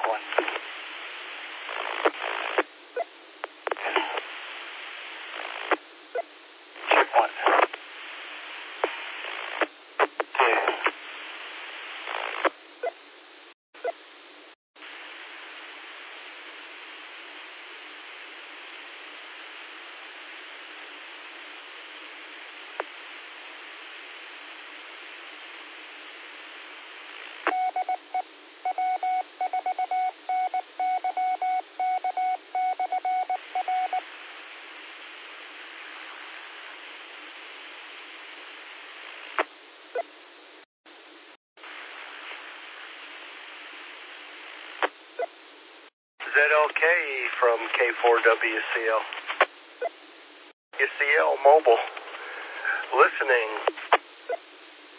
one. Check one. Two. ZLK from K4WCL. UCL Mobile. Listening.